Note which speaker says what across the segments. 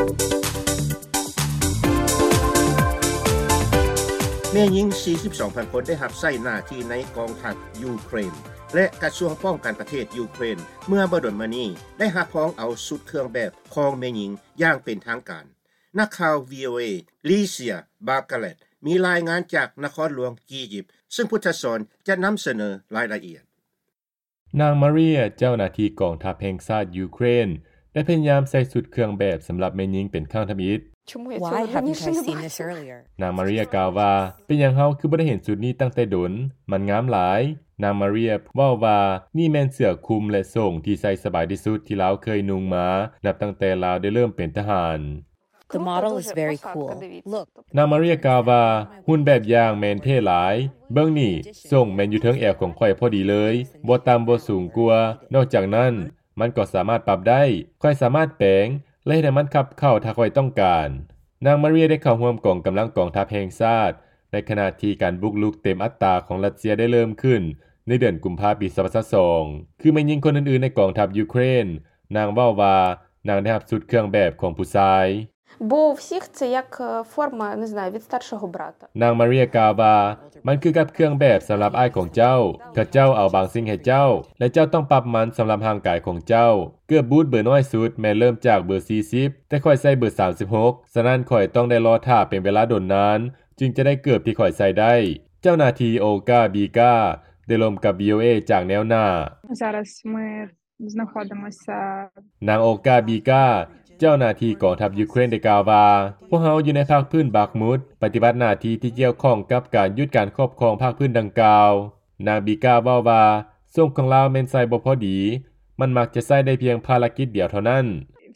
Speaker 1: แม่หญิง 42,000 คนได้รับใช้หน้าที่ในกองทัพยูเครนและกระทรวงป้องกันประเทศยูเครนเมื่อบ่ดนมานี้ได้รับพ้องเอาสุดเครื่องแบบของแม่หญิงอย่างเป็นทางการนักข่าว VOA ลีเซียบาร์กาเลตมีรายงานจากนครหลวงกียิปต์ซึ่งพุทธศรจะนำเสนอรายละเอียด
Speaker 2: นางมาเรียเจ้าหน้าที่กองทัพแห่งชาติยูเครนได้พยายามใส่สุดเครื่องแบบสำหรับแม่หญิงเป็นครั้งทมิตร
Speaker 3: Why haven't I seen this earlier?
Speaker 2: นางมาเรียกล่าวว่าเป็นอย่างเฮาคือบ่ได้เห็นสุดนี้ตั้งแต่ดนมันงามหลายนางมาเรียเว้าว่านี่แม่นเสื้อคลุมและส่งที่ใส่สบายที่สุดที่ลาวเคยนุ่งมานับตั้งแต่ลาวได้เริ่มเป็นทหาร
Speaker 3: The model is very cool. Look.
Speaker 2: นางมาเรียกล่าวว่าหุ่นแบบอย่างแม่นเท่หลายเบิ่งนี่ส่งแม่นอยู่เทิงแอวของข่อยพอดีเลยบ่ต่ำบ่สูงกว่านอกจากนั้นมันก็สามารถปรับได้ข่อยสามารถแปลงและให้มันขับเข้าถ้าข่อยต้องการนางมาเรียได้เข้าร่วมกองกำลังกองทัพแห่งชาติในขณะที่การบุกรุกเต็มอัตราของรัสเซียได้เริ่มขึ้นในเดือนกุมภาพันธ์ปี2022คือแม่หญิงคนอื่นๆในกองทัพยูเครนนางเว้าว่านางได้รับชุดเครื่องแบบของผู้ชาย
Speaker 4: Бо у всіх це як форма, не знаю, від старшого брата.
Speaker 2: นางมาเรียกล่าวว่ามันคือกับเครื่องแบบสำหรับอ้ายของเจ้าถ้าเจ้าเอาบางสิ่งให้เจ้าและเจ้าต้องปรับมันสำหรับร่างกายของเจ้าเกือบบูทเบอร์น้อยสุดแม้เริ่มจากเบอร์40แต่ค่อยใส่เบอร์36ฉะนั้นค่อยต้องได้รอท่าเป็นเวลาดนนานจึงจะได้เกือบที่ค่อยใส่ได้เจ้าหน้าที่โอกาบีกาได้ร่วมกับ VOA จากแนวหน้า
Speaker 5: Зараз ми знаходимося
Speaker 2: นางโอกาบีกาเจ้าหน้าที่กองทัพยูเครนได้กล่าวว่าพวกเฮาอยู่ในภาคพื้นบักมุดปฏิบัติหน้าที่ที่เกี่ยวข้องกับการยุดการครอบครองภาคพื้นดังกล่าวนางบีกาเว้าว่าส่งของลาวแม่นใส่บ่พอดีมันมักจะใส่ได้เพียงภารกิจเดียวเท่านั้น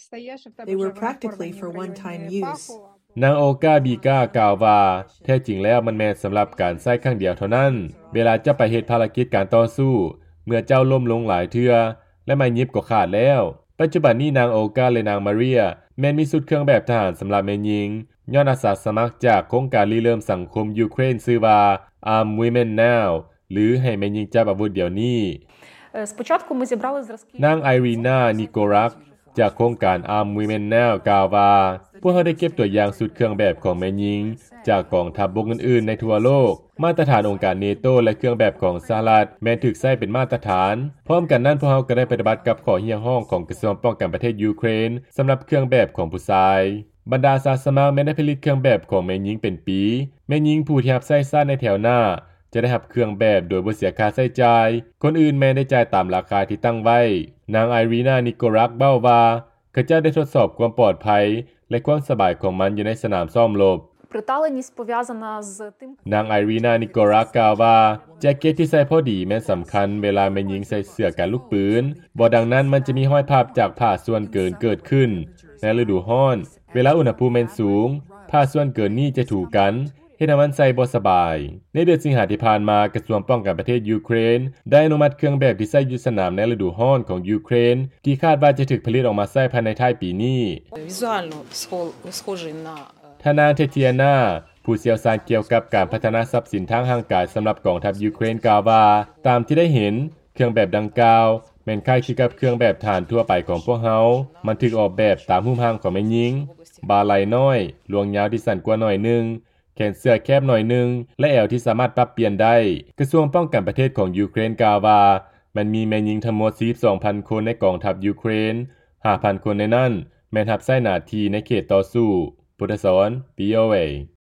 Speaker 6: They were practically for one-time use.
Speaker 2: นางโอกาบีกากล่าวว่าแท้จริงแล้วมันแม่นสำหรับการใช้ครั้งเดียวเท่านั้นเวลาเจ้าไปเฮ็ดภารกิจการต่อสู้เมื่อเจ้าล้มลงหลายเทื่อและไม้ยิบก็ขาดแล้วปัจจุบันนี้นางโอกาและนางมาเรียแม้นมีชุดเครื่องแบบทหารสำหรับแม่หญิงย้อนอาสาสมัครจากโครงการริเริ่มสังคมยูเครนชื่อว่า Arm Women Now หรือให้แม่หญิงจับอาวุธเดี๋ยวนี้
Speaker 4: Спочатку ми зібрали зразки
Speaker 2: นางไอรีนานิโกรักจากโครงการ Arm Women Now กล่าวว่าพวกเขาได้เก็บตัวอย่างชุดเครื่องแบบของแม่หญิงจากกองทัพบกอื่นๆในทั่วโลกมาตรฐานองค์การเนโตและเครื่องแบบของสหรัฐแม้นถูกใช้เป็นมาตรฐานพร้อมกันนั้นพวกเขาก็ได้ปฏิบัติกับข้อเรียกร้องของกระทรวงป้องกันประเทศยูเครนสำหรับเครื่องแบบของผู้ชายบรรดาอาสาสมัครแม้นได้ผลิตเครื่องแบบของแม่หญิงเป็นปีแม่หญิงผู้ที่รับใช้ซ่าในแถวหน้าจะได้รับเครื่องแบบโดยบ่เสียค่าใช้จ่ายคนอื่นแม้ได้จ่ายตามราคาที่ตั้งไว้นางไอรีนานิโกรักเบ้าว่าเขาจะได้ทดสอบความปลอดภัยและความสบายของมันอยู่ในสนามซ้อมรบ
Speaker 4: Приталеність пов'язана з тим
Speaker 2: นางไอรีนานิโกรักกล่าวว่าแจ็คเก็ตที่ใส่พอดีแม้นสำคัญเวลาแม่หญิงใส่เสื้อกันลูกปืนบ่ดังนั้นมันจะมีห้อยภาพจากผ้าส่วนเกินเกิดขึ้นในฤดูร้อนเวลาอุณหภูมิแม่นสูงผ้าส่วนเกินนี้จะถูกกันเฮ็ดให้มันใส่บ่สบายในเดือนสิงหาคมที่ผ่านมากระทรวงป้องกันประเทศยูเครนได้อนุมัติเครื่องแบบที่ใช้อยู่สนามในฤดูร้อนของยูเครนที่คาดว่าจะถูกผลิตออกมาใช้ภายในท้ายปีนี้
Speaker 6: Візуально схожий на
Speaker 2: ทนางเทเทียนาผู้เชี่ยวชาญเกี่ยวกับการพัฒนาทรัพย์สินทางร่างกายสำหรับกองทัพยูเครนกล่าวว่าตามที่ได้เห็นเครื่องแบบดังกล่าวแม่นคล้ายคลึงกับเครื่องแบบฐานทั่วไปของพวกเฮามันถูกออกแบบตามรูปร่างของแม่หญิงบาไหล่น้อยลวงยาวที่สั้นกว่าหน่อยนึงแขนเสื้อแคบหน่อยนึงและแอวที่สามารถปรับเปลี่ยนได้กระทรวงป้องกันประเทศของยูเครนกล่าวว่ามันมีแม่หญิงทั้งหมด 42,000 คนในกองทัพยูเครน 5,000 คนในนั้นแม่นรับใช้หน้าที่ในเขตต่อสู้พุทธศร VOA